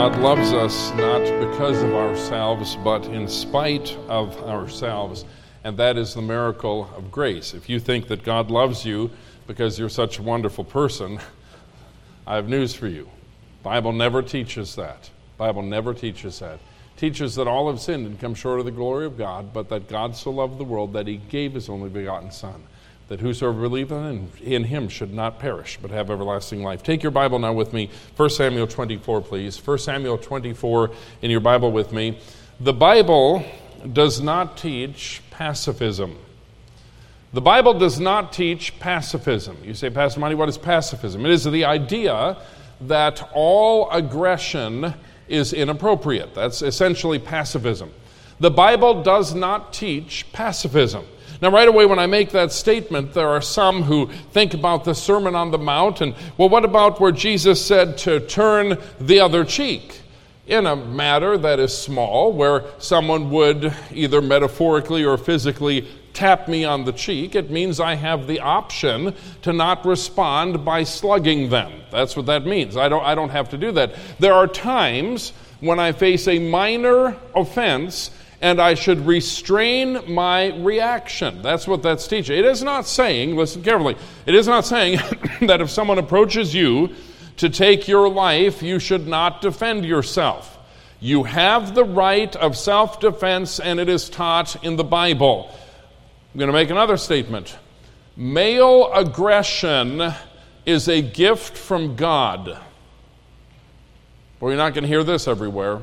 God loves us not because of ourselves, but in spite of ourselves, and that is the miracle of grace. If you think that God loves you because you're such a wonderful person, I have news for you. The Bible never teaches that. The Bible never teaches that. It teaches that all have sinned and come short of the glory of God, but that God so loved the world that he gave his only begotten Son, that whosoever believeth in him should not perish, but have everlasting life. Take your Bible now with me. 1 Samuel 24, please. 1 Samuel 24 in your Bible with me. The Bible does not teach pacifism. The Bible does not teach pacifism. You say, Pastor Monty, what is pacifism? It is the idea that all aggression is inappropriate. That's essentially pacifism. The Bible does not teach pacifism. Now, right away when I make that statement, there are some who think about the Sermon on the Mount, and, well, what about where Jesus said to turn the other cheek? In a matter that is small, where someone would either metaphorically or physically tap me on the cheek, it means I have the option to not respond by slugging them. That's what that means. I don't have to do that. There are times when I face a minor offense and I should restrain my reaction. That's what that's teaching. It is not saying, listen carefully, it is not saying that if someone approaches you to take your life, you should not defend yourself. You have the right of self-defense, and it is taught in the Bible. I'm going to make another statement. Male aggression is a gift from God. Well, you're not going to hear this everywhere.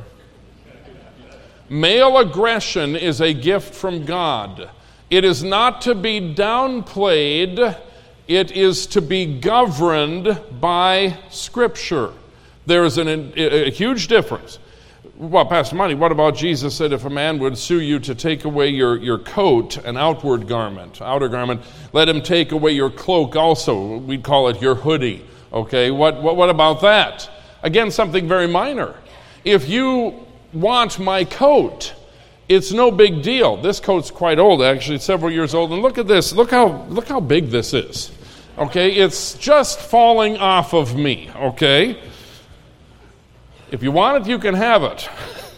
Male aggression is a gift from God. It is not to be downplayed. It is to be governed by Scripture. There is a huge difference. Well, Pastor Monty, what about Jesus said if a man would sue you to take away your coat, an outer garment, let him take away your cloak also. We'd call it your hoodie. Okay, what about that? Again, something very minor. If you want my coat, it's no big deal. This coat's quite old, actually. It's several years old. And look at this. Look how big this is. Okay, it's just falling off of me. Okay, if you want it, you can have it.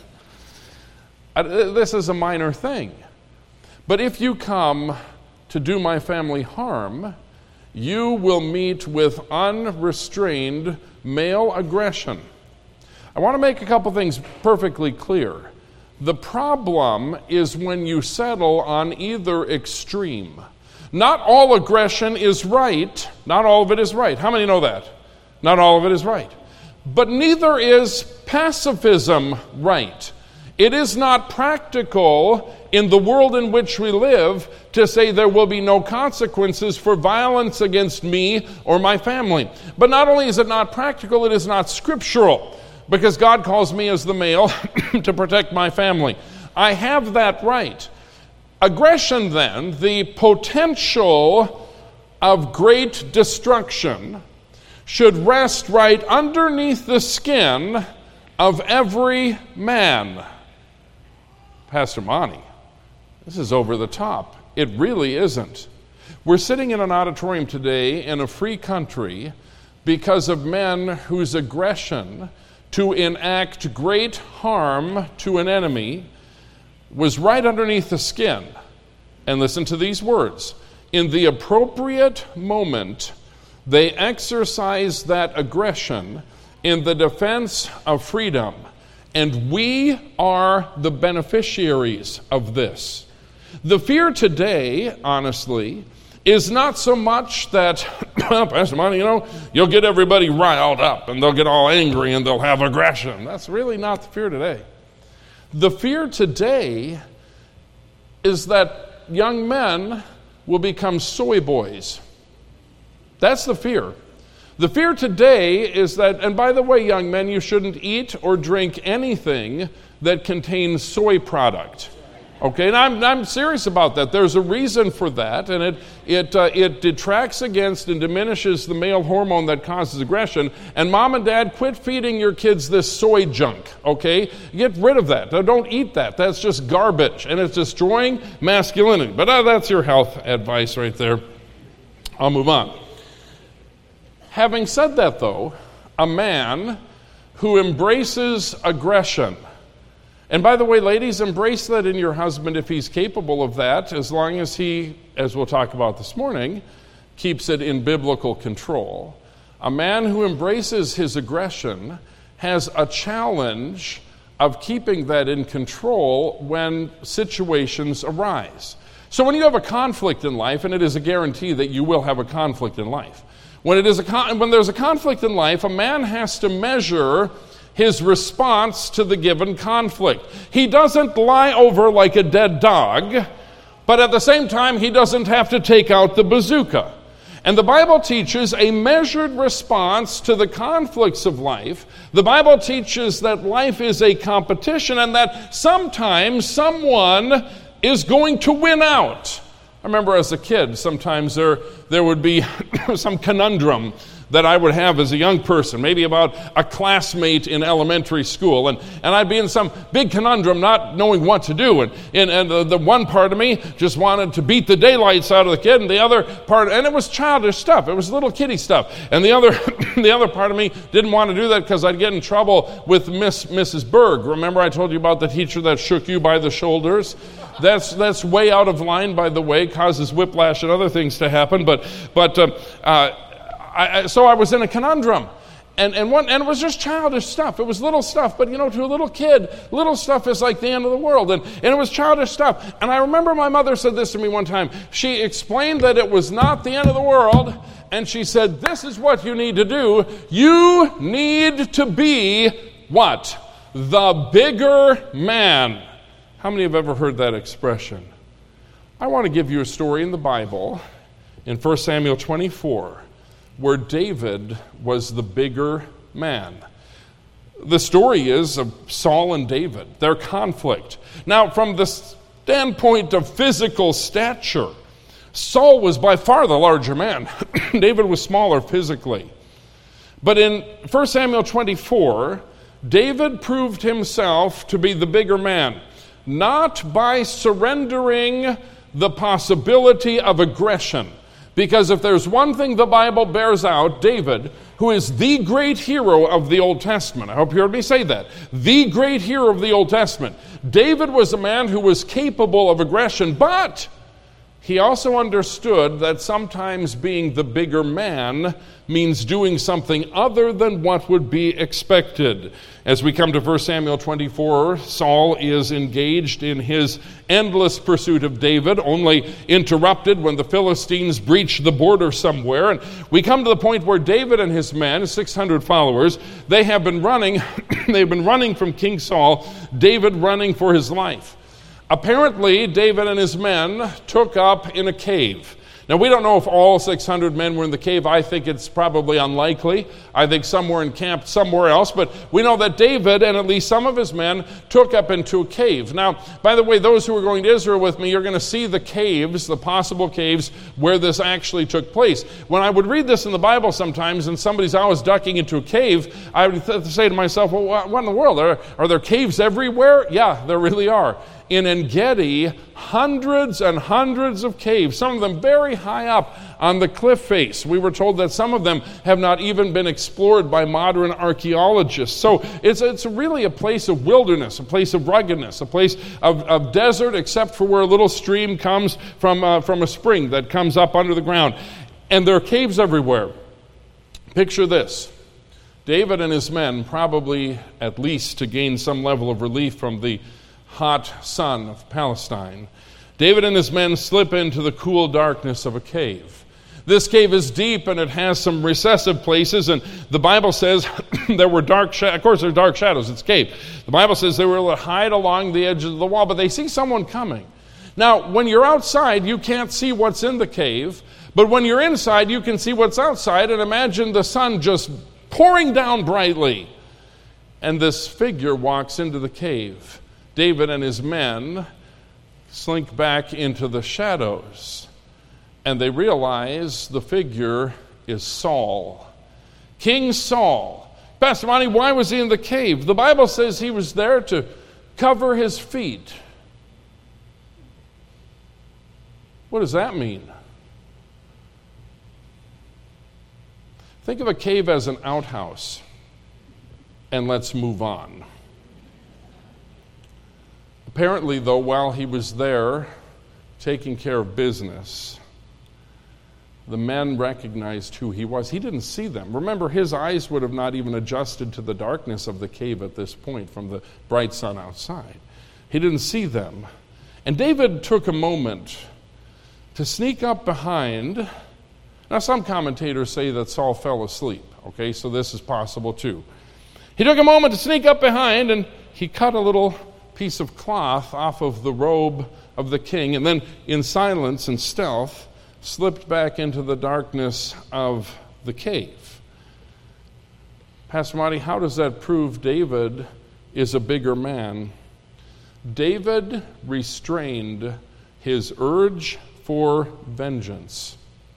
This is a minor thing. But if you come to do my family harm, you will meet with unrestrained male aggression. I want to make a couple things perfectly clear. The problem is when you settle on either extreme. Not all aggression is right. Not all of it is right. How many know that? Not all of it is right. But neither is pacifism right. It is not practical in the world in which we live to say there will be no consequences for violence against me or my family. But not only is it not practical, it is not scriptural. Because God calls me as the male to protect my family. I have that right. Aggression, then, the potential of great destruction, should rest right underneath the skin of every man. Pastor Monty, this is over the top. It really isn't. We're sitting in an auditorium today in a free country because of men whose aggression to enact great harm to an enemy was right underneath the skin. And listen to these words. In the appropriate moment, they exercise that aggression in the defense of freedom. And we are the beneficiaries of this. The fear today, honestly, is not so much that, well, Pastor Monty, you'll get everybody riled up and they'll get all angry and they'll have aggression. That's really not the fear today. The fear today is that young men will become soy boys. That's the fear. The fear today is that, and by the way, young men, you shouldn't eat or drink anything that contains soy product. Okay, and I'm serious about that. There's a reason for that, and it detracts against and diminishes the male hormone that causes aggression. And mom and dad, quit feeding your kids this soy junk, okay? Get rid of that. Don't eat that. That's just garbage, and it's destroying masculinity. But that's your health advice right there. I'll move on. Having said that, though, a man who embraces aggression. And by the way, ladies, embrace that in your husband if he's capable of that, as long as he, as we'll talk about this morning, keeps it in biblical control. A man who embraces his aggression has a challenge of keeping that in control when situations arise. So when you have a conflict in life, and it is a guarantee that you will have a conflict in life, when there's a conflict in life, a man has to measure his response to the given conflict. He doesn't lie over like a dead dog, but at the same time, he doesn't have to take out the bazooka. And the Bible teaches a measured response to the conflicts of life. The Bible teaches that life is a competition and that sometimes someone is going to win out. I remember as a kid, sometimes there would be some conundrum that I would have as a young person, maybe about a classmate in elementary school, and I'd be in some big conundrum not knowing what to do, and the one part of me just wanted to beat the daylights out of the kid, and the other part, and it was childish stuff, it was little kiddie stuff, and the other part of me didn't want to do that because I'd get in trouble with Mrs. Berg. Remember I told you about the teacher that shook you by the shoulders? That's way out of line, by the way, causes whiplash and other things to happen, so I was in a conundrum, and it was just childish stuff. It was little stuff, but to a little kid, little stuff is like the end of the world, and it was childish stuff. And I remember my mother said this to me one time. She explained that it was not the end of the world, and she said, this is what you need to do. You need to be what? The bigger man. How many have ever heard that expression? I want to give you a story in the Bible, in 1 Samuel 24, where David was the bigger man. The story is of Saul and David, their conflict. Now, from the standpoint of physical stature, Saul was by far the larger man. David was smaller physically. But in 1 Samuel 24, David proved himself to be the bigger man, not by surrendering the possibility of aggression. Because if there's one thing the Bible bears out, David, who is the great hero of the Old Testament, I hope you heard me say that, the great hero of the Old Testament, David was a man who was capable of aggression, but he also understood that sometimes being the bigger man means doing something other than what would be expected. As we come to 1 Samuel 24, Saul is engaged in his endless pursuit of David, only interrupted when the Philistines breach the border somewhere. And we come to the point where David and his men, 600 followers, they have been running, they've been running from King Saul, David running for his life. Apparently, David and his men took up in a cave. Now, we don't know if all 600 men were in the cave. I think it's probably unlikely. I think some were encamped somewhere else. But we know that David and at least some of his men took up into a cave. Now, by the way, those who are going to Israel with me, you're going to see the caves, the possible caves where this actually took place. When I would read this in the Bible sometimes and somebody's always ducking into a cave, I would say to myself, well, what in the world? Are there caves everywhere? Yeah, there really are. In En-Gedi, hundreds and hundreds of caves, some of them very high up on the cliff face. We were told that some of them have not even been explored by modern archaeologists. So it's really a place of wilderness, a place of ruggedness, a place of desert, except for where a little stream comes from a spring that comes up under the ground. And there are caves everywhere. Picture this. David and his men, probably at least to gain some level of relief from the hot sun of Palestine, David and his men slip into the cool darkness of a cave. This cave is deep and it has some recessive places, and the Bible says there were dark shadows. Of course, there are dark shadows. It's a cave. The Bible says they were able to hide along the edge of the wall, but they see someone coming. Now, when you're outside, you can't see what's in the cave, but when you're inside, you can see what's outside, and imagine the sun just pouring down brightly. And this figure walks into the cave. David and his men slink back into the shadows, and they realize the figure is Saul. King Saul. Pastor Monty, why was he in the cave? The Bible says he was there to cover his feet. What does that mean? Think of a cave as an outhouse. and let's move on. Apparently, though, while he was there taking care of business, the men recognized who he was. He didn't see them. Remember, his eyes would have not even adjusted to the darkness of the cave at this point from the bright sun outside. He didn't see them. And David took a moment to sneak up behind. Now, some commentators say that Saul fell asleep, okay, so this is possible too. He took a moment to sneak up behind, and he cut a little piece of cloth off of the robe of the king, and then in silence and stealth slipped back into the darkness of the cave. Pastor Marty, how does that prove David is a bigger man? David restrained his urge for vengeance.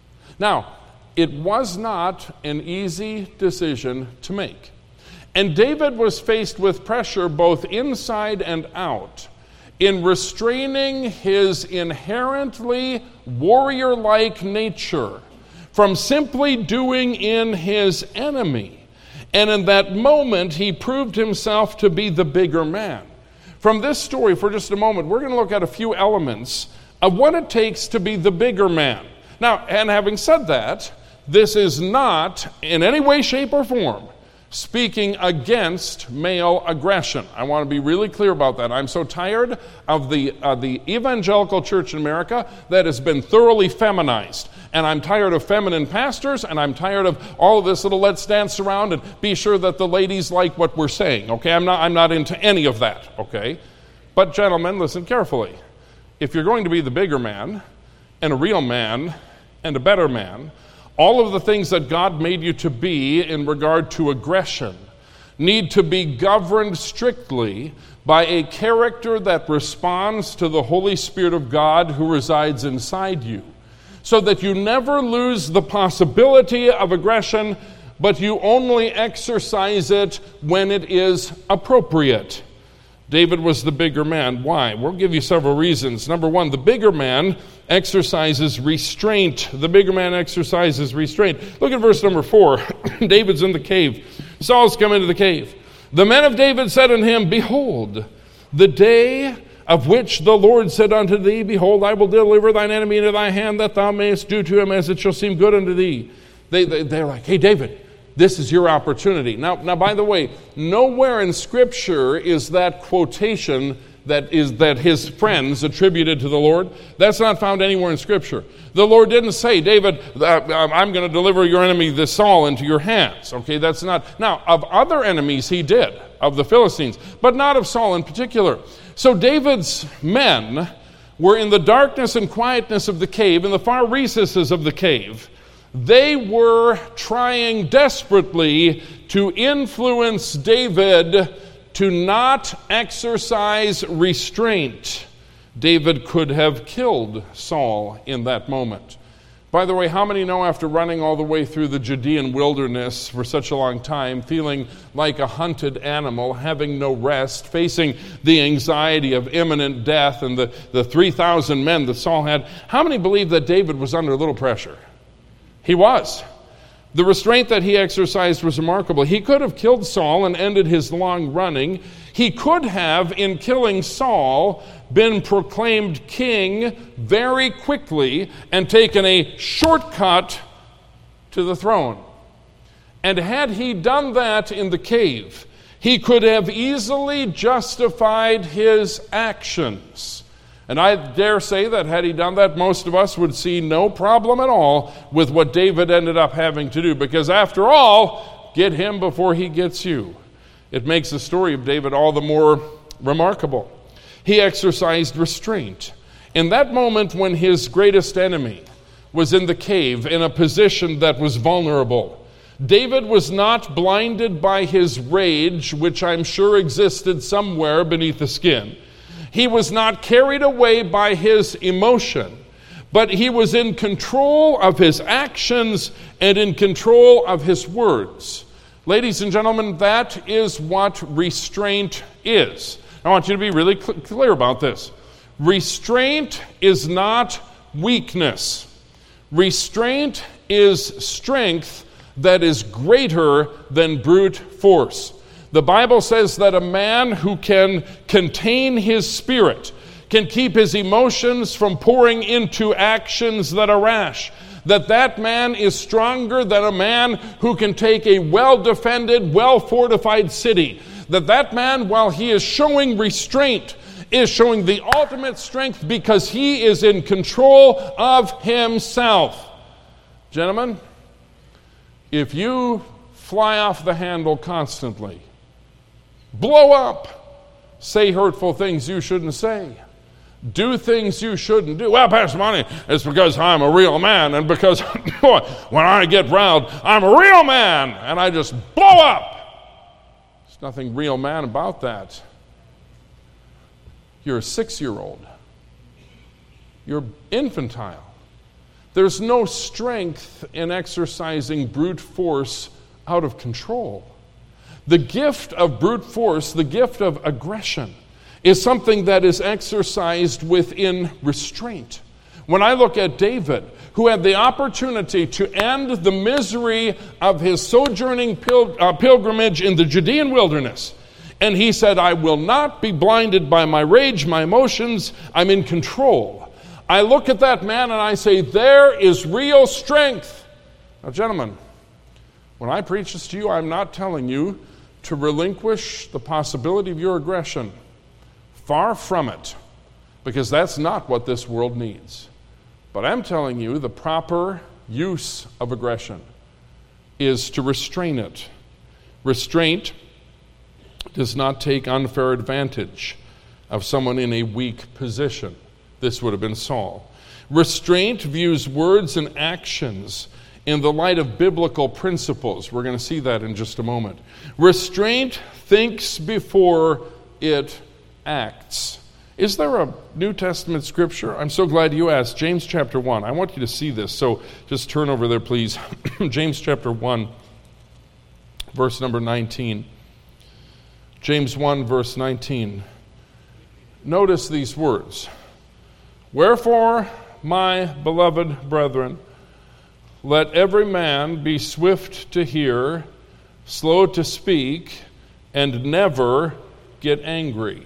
Now, it was not an easy decision to make. And David was faced with pressure both inside and out in restraining his inherently warrior-like nature from simply doing in his enemy. And in that moment, he proved himself to be the bigger man. From this story, for just a moment, we're going to look at a few elements of what it takes to be the bigger man. Now, and having said that, this is not in any way, shape, or form speaking against male aggression. I want to be really clear about that. I'm so tired of the evangelical church in America that has been thoroughly feminized. And I'm tired of feminine pastors, and I'm tired of all of this little let's dance around and be sure that the ladies like what we're saying. Okay, I'm not into any of that, okay? But gentlemen, listen carefully. If you're going to be the bigger man and a real man and a better man, all of the things that God made you to be in regard to aggression need to be governed strictly by a character that responds to the Holy Spirit of God who resides inside you, so that you never lose the possibility of aggression, but you only exercise it when it is appropriate. David was the bigger man. Why? We'll give you several reasons. Number one, the bigger man exercises restraint. The bigger man exercises restraint. Look at verse number 4. David's in the cave. Saul's come into the cave. The men of David said unto him, Behold, the day of which the Lord said unto thee, Behold, I will deliver thine enemy into thy hand, that thou mayest do to him as it shall seem good unto thee. They're like, hey, David, this is your opportunity. Now, by the way, nowhere in Scripture is that quotation that his friends attributed to the Lord. That's not found anywhere in Scripture. The Lord didn't say, David, I'm going to deliver your enemy, this Saul, into your hands. Okay, that's not. Now, of other enemies he did, of the Philistines, but not of Saul in particular. So David's men were in the darkness and quietness of the cave, in the far recesses of the cave. They were trying desperately to influence David to not exercise restraint. David could have killed Saul in that moment. By the way, how many know after running all the way through the Judean wilderness for such a long time, feeling like a hunted animal, having no rest, facing the anxiety of imminent death and the 3,000 men that Saul had, how many believe that David was under a little pressure? He was. The restraint that he exercised was remarkable. He could have killed Saul and ended his long running. He could have, in killing Saul, been proclaimed king very quickly and taken a shortcut to the throne. And had he done that in the cave, he could have easily justified his actions. And I dare say that had he done that, most of us would see no problem at all with what David ended up having to do. Because after all, get him before he gets you. It makes the story of David all the more remarkable. He exercised restraint. In that moment when his greatest enemy was in the cave in a position that was vulnerable, David was not blinded by his rage, which I'm sure existed somewhere beneath the skin. He was not carried away by his emotion, but he was in control of his actions and in control of his words. Ladies and gentlemen, that is what restraint is. I want you to be really clear about this. Restraint is not weakness. Restraint is strength that is greater than brute force. The Bible says that a man who can contain his spirit, can keep his emotions from pouring into actions that are rash, that man is stronger than a man who can take a well-defended, well-fortified city. That man, while he is showing restraint, is showing the ultimate strength because he is in control of himself. Gentlemen, if you fly off the handle constantly, blow up, say hurtful things you shouldn't say, do things you shouldn't do. Well, Pastor Monty, it's because I'm a real man, and because when I get riled, I'm a real man, and I just blow up. There's nothing real man about that. You're a 6-year-old. You're infantile. There's no strength in exercising brute force out of control. The gift of brute force, the gift of aggression, is something that is exercised within restraint. When I look at David, who had the opportunity to end the misery of his sojourning pilgrimage in the Judean wilderness, and he said, I will not be blinded by my rage, my emotions, I'm in control. I look at that man and I say, there is real strength. Now, gentlemen, when I preach this to you, I'm not telling you to relinquish the possibility of your aggression. Far from it, because that's not what this world needs. But I'm telling you the proper use of aggression is to restrain it. Restraint does not take unfair advantage of someone in a weak position. This would have been Saul. Restraint views words and actions in the light of biblical principles. We're going to see that in just a moment. Restraint thinks before it acts. Is there a New Testament scripture? I'm so glad you asked. James chapter 1. I want you to see this, so just turn over there, please. James chapter 1, verse number 19. James 1, verse 19. Notice these words. Wherefore, my beloved brethren, let every man be swift to hear, slow to speak, and never get angry.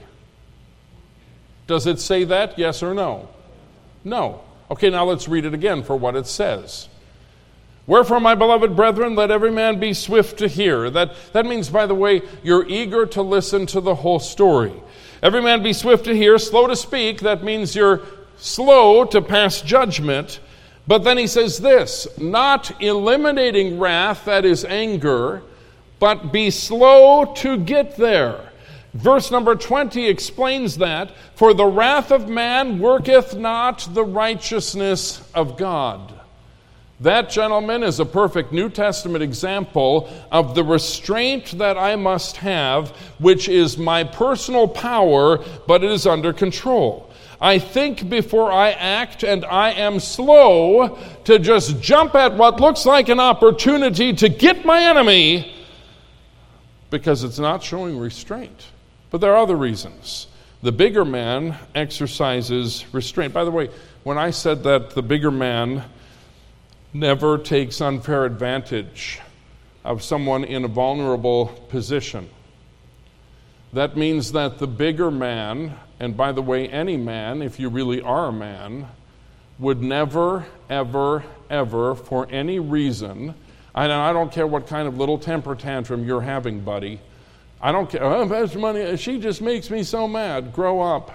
Does it say that? Yes or no? No. Okay, now let's read it again for what it says. Wherefore, my beloved brethren, let every man be swift to hear. That means, by the way, you're eager to listen to the whole story. Every man be swift to hear, slow to speak. That means you're slow to pass judgment. But then he says this, not eliminating wrath, that is anger, but be slow to get there. Verse number 20 explains that, for the wrath of man worketh not the righteousness of God. That, gentlemen, is a perfect New Testament example of the restraint that I must have, which is my personal power, but it is under control. I think before I act, and I am slow to just jump at what looks like an opportunity to get my enemy, because it's not showing restraint. But there are other reasons. The bigger man exercises restraint. By the way, when I said that the bigger man never takes unfair advantage of someone in a vulnerable position, that means that the bigger man, and by the way, any man, if you really are a man, would never, ever, ever, for any reason, I don't care what kind of little temper tantrum you're having, buddy, I don't care. Oh, Pastor Money, she just makes me so mad. Grow up.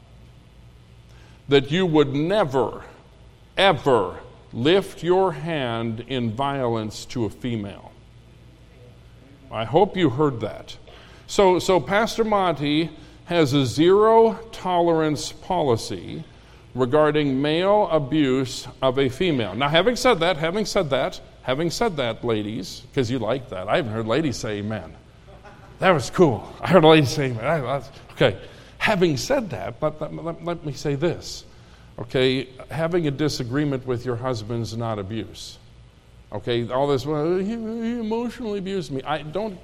That you would never, ever lift your hand in violence to a female. I hope you heard that. So Pastor Monty has a zero tolerance policy regarding male abuse of a female. Now, having said that, ladies, because you like that. I haven't heard ladies say amen. That was cool. I heard a lady say amen. Okay. Having said that, let me say this. Okay, having a disagreement with your husband is not abuse. Okay, all this, well, he emotionally abused me.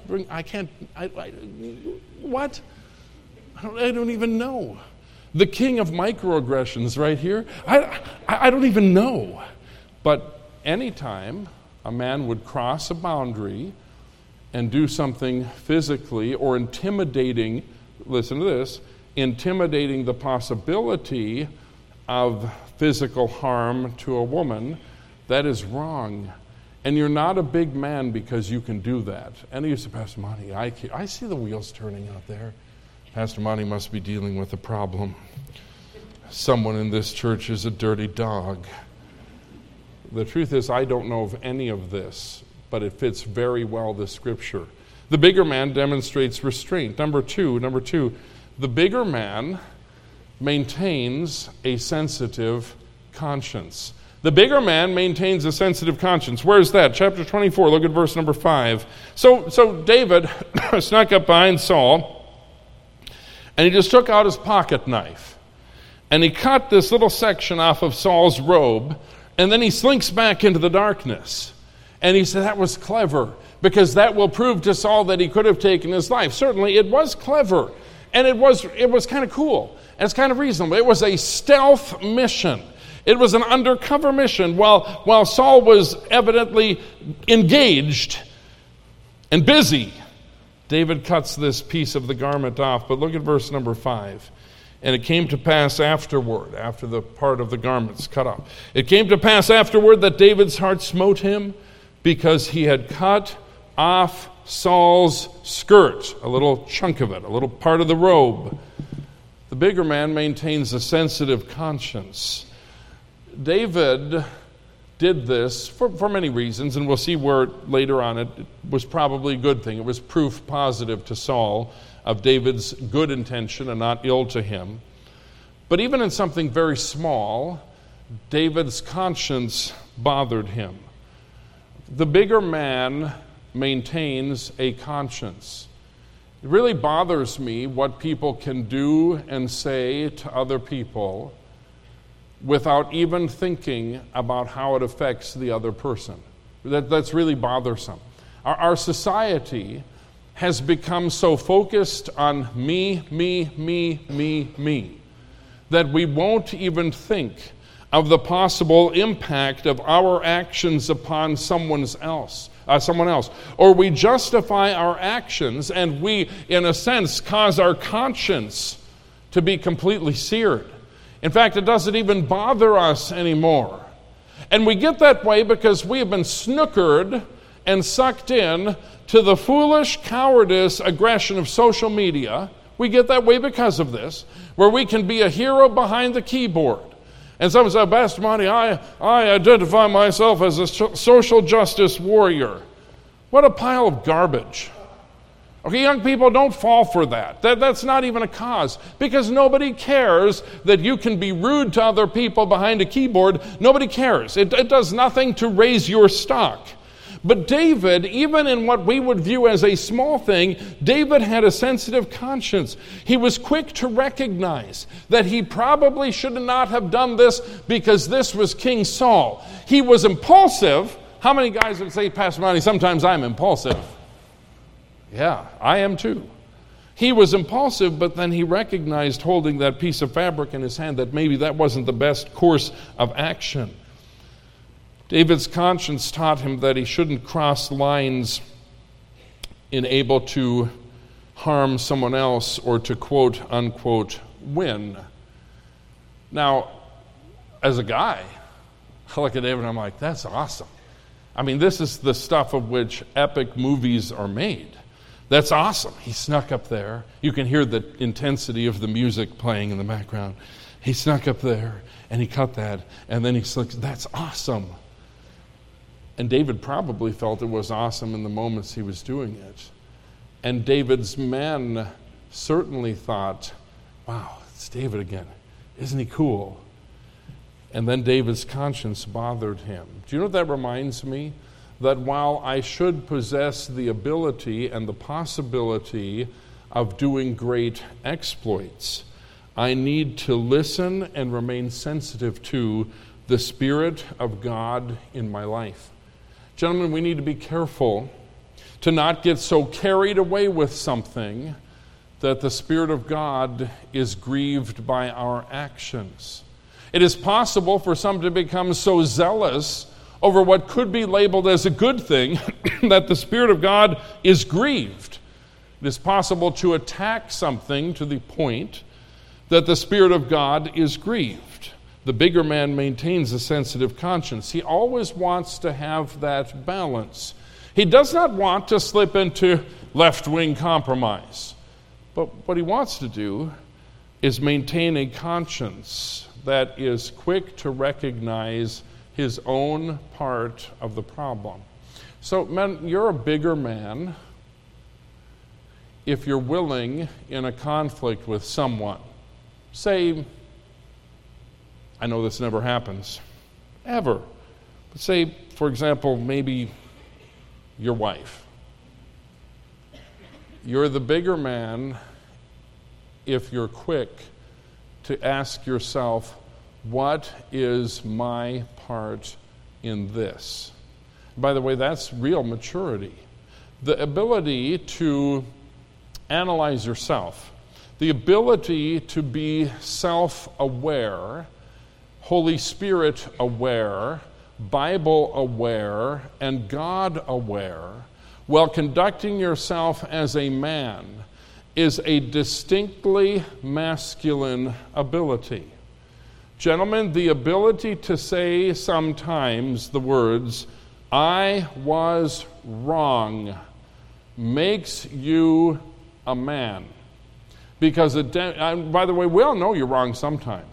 What? I don't even know. The king of microaggressions right here. I don't even know. But anytime a man would cross a boundary and do something physically or intimidating, listen to this, intimidating the possibility of physical harm to a woman, that is wrong. And you're not a big man because you can do that. And he used to, Pastor Monty, I see the wheels turning out there. Pastor Monty must be dealing with a problem. Someone in this church is a dirty dog. The truth is, I don't know of any of this, but it fits very well the scripture. The bigger man demonstrates restraint. Number two, the bigger man maintains a sensitive conscience. The bigger man maintains a sensitive conscience. Where's that? Chapter 24, look at verse number 5. So David snuck up behind Saul, and he just took out his pocket knife, and he cut this little section off of Saul's robe, and then he slinks back into the darkness. And he said that was clever, because that will prove to Saul that he could have taken his life. Certainly it was clever, and it was kind of cool, and it's kind of reasonable. It was a stealth mission. It was an undercover mission. While Saul was evidently engaged and busy, David cuts this piece of the garment off. But look at verse number 5. And it came to pass afterward, after the part of the garment's cut off, it came to pass afterward that David's heart smote him, because he had cut off Saul's skirt, a little chunk of it, a little part of the robe. The bigger man maintains a sensitive conscience. David did this for many reasons, and we'll see where later on it was probably a good thing. It was proof positive to Saul of David's good intention and not ill to him. But even in something very small, David's conscience bothered him. The bigger man maintains a conscience. It really bothers me what people can do and say to other people without even thinking about how it affects the other person. That's really bothersome. Our society has become so focused on me, that we won't even think of the possible impact of our actions upon someone else. Or we justify our actions, and we, in a sense, cause our conscience to be completely seared. In fact, it doesn't even bother us anymore. And we get that way because we have been snookered and sucked in to the foolish cowardice aggression of social media. We get that way because of this, where we can be a hero behind the keyboard. And someone said, Pastor Monty, I identify myself as a social justice warrior. What a pile of garbage. Okay, young people, don't fall for that. That's not even a cause, because nobody cares that you can be rude to other people behind a keyboard. Nobody cares. It does nothing to raise your stock. But David, even in what we would view as a small thing, David had a sensitive conscience. He was quick to recognize that he probably should not have done this because this was King Saul. He was impulsive. How many guys would say, Pastor Monty, sometimes I'm impulsive? Yeah, I am too. He was impulsive, but then he recognized, holding that piece of fabric in his hand, that maybe that wasn't the best course of action. David's conscience taught him that he shouldn't cross lines in able to harm someone else or to quote unquote win. Now, as a guy, I look at David and I'm like, that's awesome. I mean, this is the stuff of which epic movies are made. That's awesome. He snuck up there. You can hear the intensity of the music playing in the background. He snuck up there and he cut that, and then he slicks. That's awesome. And David probably felt it was awesome in the moments he was doing it. And David's men certainly thought, wow, it's David again. Isn't he cool? And then David's conscience bothered him. Do you know what that reminds me? That while I should possess the ability and the possibility of doing great exploits, I need to listen and remain sensitive to the Spirit of God in my life. Gentlemen, we need to be careful to not get so carried away with something that the Spirit of God is grieved by our actions. It is possible for some to become so zealous over what could be labeled as a good thing, that the Spirit of God is grieved. It is possible to attack something to the point that the Spirit of God is grieved. The bigger man maintains a sensitive conscience. He always wants to have that balance. He does not want to slip into left-wing compromise. But what he wants to do is maintain a conscience that is quick to recognize his own part of the problem. So, men, you're a bigger man if you're willing in a conflict with someone. Say, I know this never happens, ever. But say, for example, maybe your wife. You're the bigger man if you're quick to ask yourself, what is my part in this? By the way, that's real maturity. The ability to analyze yourself, the ability to be self-aware, Holy Spirit aware, Bible aware, and God aware, while conducting yourself as a man, is a distinctly masculine ability. Gentlemen, the ability to say sometimes the words, I was wrong, makes you a man. Because, by the way, we all know you're wrong sometimes.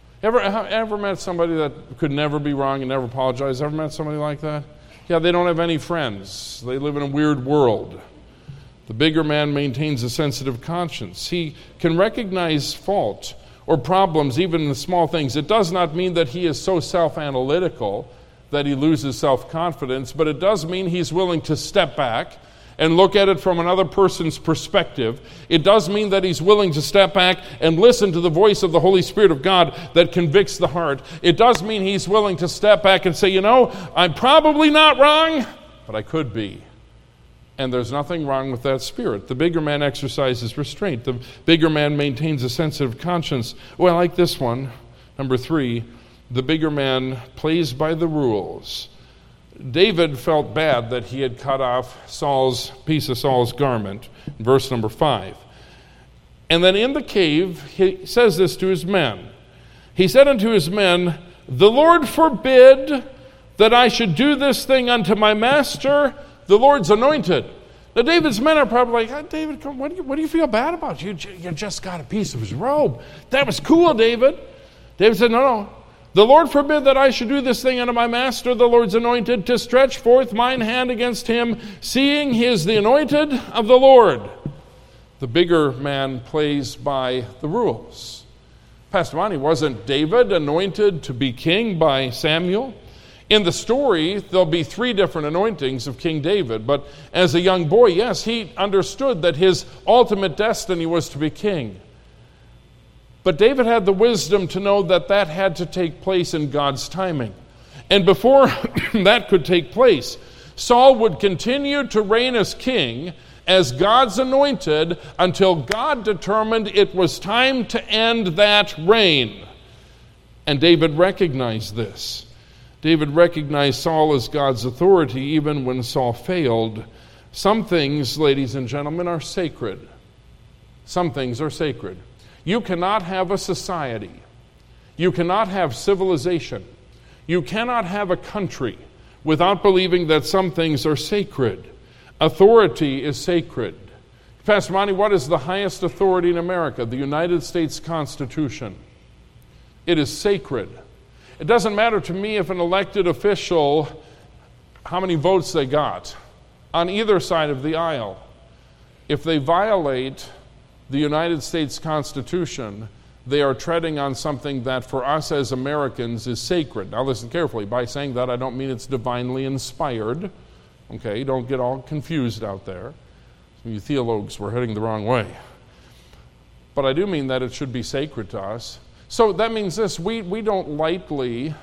Ever met somebody that could never be wrong and never apologize? Ever met somebody like that? Yeah, they don't have any friends. They live in a weird world. The bigger man maintains a sensitive conscience. He can recognize fault or problems, even in the small things. It does not mean that he is so self-analytical that he loses self-confidence, but it does mean he's willing to step back and look at it from another person's perspective. It does mean that he's willing to step back and listen to the voice of the Holy Spirit of God that convicts the heart. It does mean he's willing to step back and say, you know, I'm probably not wrong, but I could be. And there's nothing wrong with that spirit. The bigger man exercises restraint. The bigger man maintains a sensitive conscience. Well, I like this one. Number 3, the bigger man plays by the rules. David felt bad that he had cut off piece of Saul's garment, in verse number 5. And then in the cave, he says this to his men. He said unto his men, the Lord forbid that I should do this thing unto my master, the Lord's anointed. Now David's men are probably like, David, come, what do you feel bad about? You just got a piece of his robe. That was cool, David. David said, no. The Lord forbid that I should do this thing unto my master, the Lord's anointed, to stretch forth mine hand against him, seeing he is the anointed of the Lord. The bigger man plays by the rules. Pastor Monty, wasn't David anointed to be king by Samuel? In the story, there'll be 3 different anointings of King David, but as a young boy, yes, he understood that his ultimate destiny was to be king. But David had the wisdom to know that that had to take place in God's timing. And before that could take place, Saul would continue to reign as king, as God's anointed, until God determined it was time to end that reign. And David recognized this. David recognized Saul as God's authority even when Saul failed. Some things, ladies and gentlemen, are sacred. Some things are sacred. You cannot have a society. You cannot have civilization. You cannot have a country without believing that some things are sacred. Authority is sacred. Pastor Monty, what is the highest authority in America? The United States Constitution. It is sacred. It doesn't matter to me if an elected official, how many votes they got on either side of the aisle. If they violate the United States Constitution, they are treading on something that for us as Americans is sacred. Now listen carefully. By saying that, I don't mean it's divinely inspired. Okay, don't get all confused out there. Some of you theologues were heading the wrong way. But I do mean that it should be sacred to us. So that means this, we don't lightly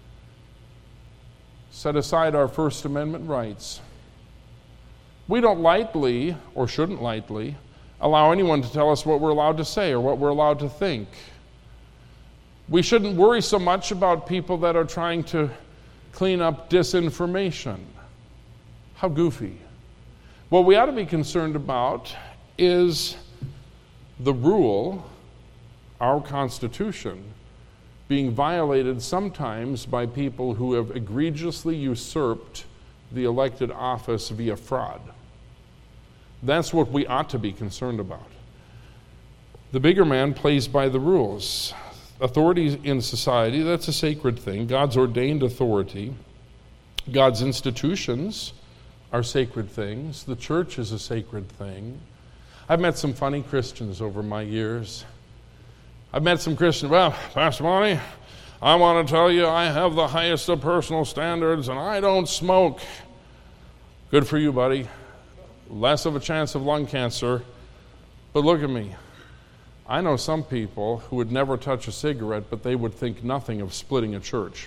set aside our First Amendment rights. We don't lightly, or shouldn't lightly, allow anyone to tell us what we're allowed to say or what we're allowed to think. We shouldn't worry so much about people that are trying to clean up disinformation. How goofy. What we ought to be concerned about is the rule, our Constitution, being violated sometimes by people who have egregiously usurped the elected office via fraud. That's what we ought to be concerned about. The bigger man plays by the rules. Authority in society, that's a sacred thing. God's ordained authority. God's institutions are sacred things. The church is a sacred thing. I've met some funny Christians over my years. I've met some Christians, well, Pastor Monty, I want to tell you I have the highest of personal standards and I don't smoke. Good for you, buddy. Less of a chance of lung cancer. But look at me. I know some people who would never touch a cigarette, but they would think nothing of splitting a church.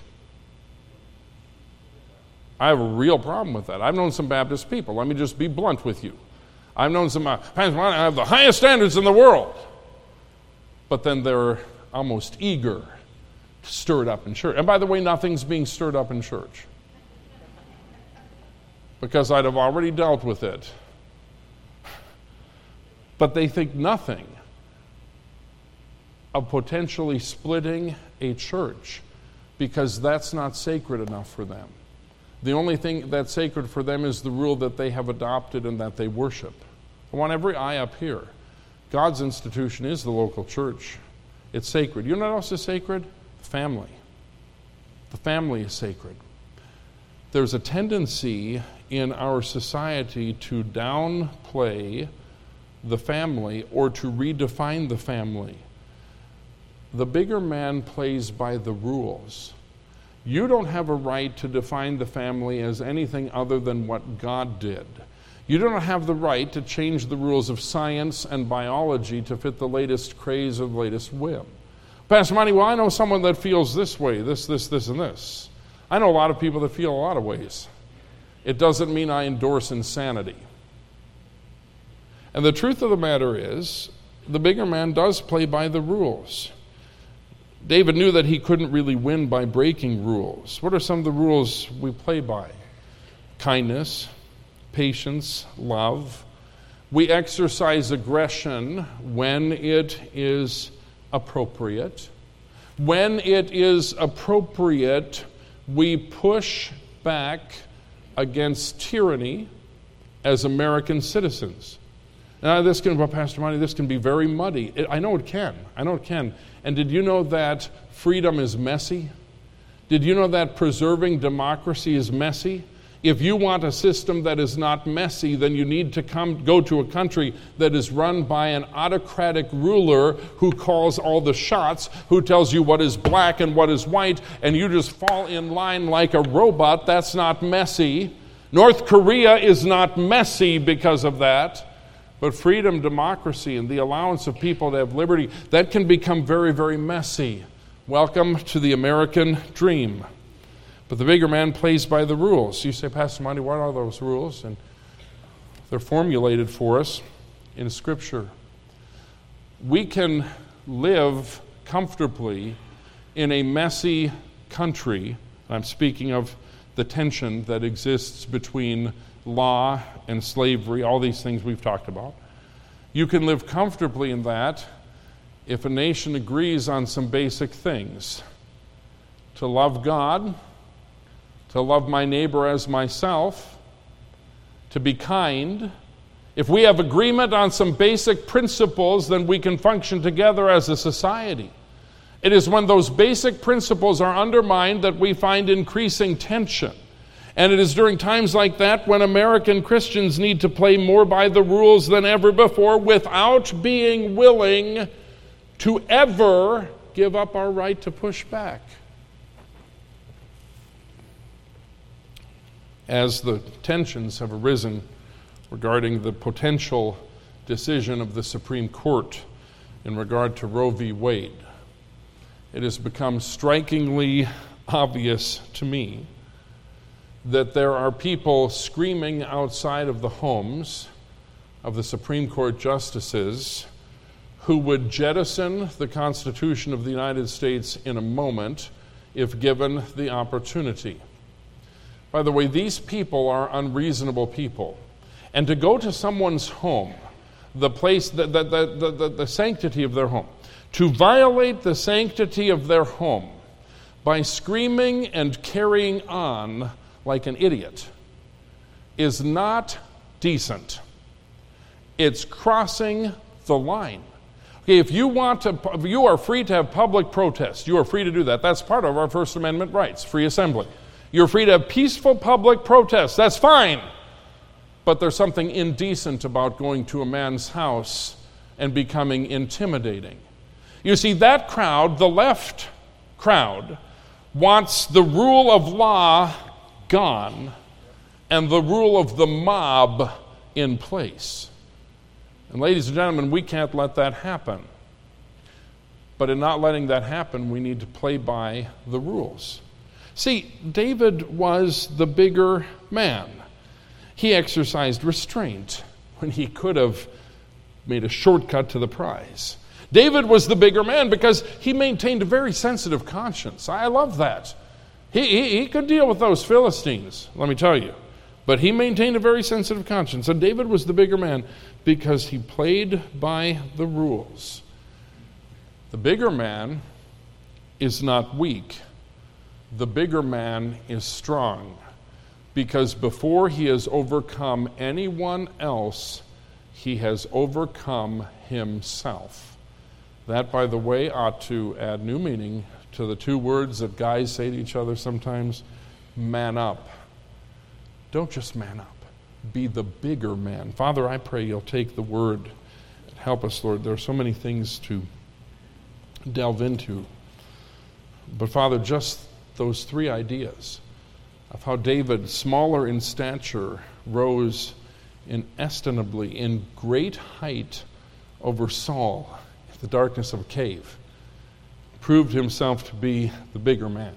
I have a real problem with that. I've known some Baptist people. Let me just be blunt with you. I've known some, I have the highest standards in the world. But then they're almost eager to stir it up in church. And by the way, nothing's being stirred up in church. Because I'd have already dealt with it. But they think nothing of potentially splitting a church because that's not sacred enough for them. The only thing that's sacred for them is the rule that they have adopted and that they worship. I want every eye up here. God's institution is the local church. It's sacred. You know what else is sacred? Family. The family is sacred. There's a tendency in our society to downplay the family or to redefine the family. The bigger man plays by the rules. You don't have a right to define the family as anything other than what God did. You don't have the right to change the rules of science and biology to fit the latest craze or the latest whim. Pastor Monty, well, I know someone that feels this way, this, and this. I know a lot of people that feel a lot of ways. It doesn't mean I endorse insanity. And the truth of the matter is, the bigger man does play by the rules. David knew that he couldn't really win by breaking rules. What are some of the rules we play by? Kindness, patience, love. We exercise aggression when it is appropriate. When it is appropriate, we push back against tyranny as American citizens. Now, Pastor Monty, this can be very muddy. I know it can. And did you know that freedom is messy? Did you know that preserving democracy is messy? If you want a system that is not messy, then you need to go to a country that is run by an autocratic ruler who calls all the shots, who tells you what is black and what is white, and you just fall in line like a robot. That's not messy. North Korea is not messy because of that. But freedom, democracy, and the allowance of people to have liberty, that can become very, very messy. Welcome to the American dream. But the bigger man plays by the rules. You say, Pastor Monty, what are those rules? And they're formulated for us in Scripture. We can live comfortably in a messy country. I'm speaking of the tension that exists between law and slavery, all these things we've talked about. You can live comfortably in that if a nation agrees on some basic things. To love God, to love my neighbor as myself, to be kind. If we have agreement on some basic principles, then we can function together as a society. It is when those basic principles are undermined that we find increasing tension. And it is during times like that when American Christians need to play more by the rules than ever before without being willing to ever give up our right to push back. As the tensions have arisen regarding the potential decision of the Supreme Court in regard to Roe v. Wade, it has become strikingly obvious to me that there are people screaming outside of the homes of the Supreme Court justices who would jettison the Constitution of the United States in a moment if given the opportunity. By the way, these people are unreasonable people. And to go to someone's home, the place, the sanctity of their home, to violate the sanctity of their home by screaming and carrying on like an idiot is not decent. It's crossing the line. Okay, if you are free to have public protest. You are free to do that. That's part of our First Amendment rights, free assembly. You're free to have peaceful public protest. That's fine. But there's something indecent about going to a man's house and becoming intimidating. You see, that crowd, the left crowd, wants the rule of law gone and the rule of the mob in place. And ladies and gentlemen, we can't let that happen. But in not letting that happen, we need to play by the rules. See, David was the bigger man. He exercised restraint when he could have made a shortcut to the prize. David was the bigger man because he maintained a very sensitive conscience. I love that. He could deal with those Philistines, let me tell you. But he maintained a very sensitive conscience. And David was the bigger man because he played by the rules. The bigger man is not weak. The bigger man is strong. Because before he has overcome anyone else, he has overcome himself. That, by the way, ought to add new meaning to the two words that guys say to each other sometimes: man up. Don't just man up. Be the bigger man. Father, I pray you'll take the word and help us, Lord. There are so many things to delve into. But Father, just those three ideas of how David, smaller in stature, rose inestimably in great height over Saul in the darkness of a cave, proved himself to be the bigger man.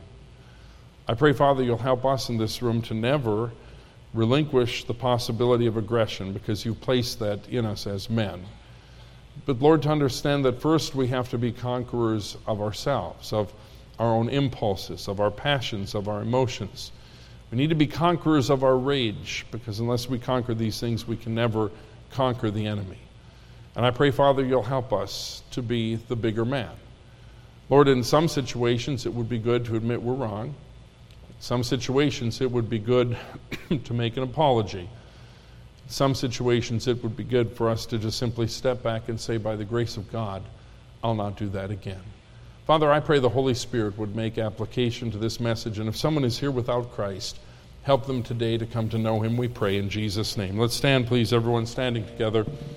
I pray, Father, you'll help us in this room to never relinquish the possibility of aggression, because you placed that in us as men. But Lord, to understand that first we have to be conquerors of ourselves, of our own impulses, of our passions, of our emotions. We need to be conquerors of our rage, because unless we conquer these things, we can never conquer the enemy. And I pray, Father, you'll help us to be the bigger man. Lord, in some situations it would be good to admit we're wrong. In some situations it would be good to make an apology. In some situations it would be good for us to just simply step back and say, by the grace of God, I'll not do that again. Father, I pray the Holy Spirit would make application to this message, and if someone is here without Christ, help them today to come to know him, we pray in Jesus' name. Let's stand, please, everyone standing together.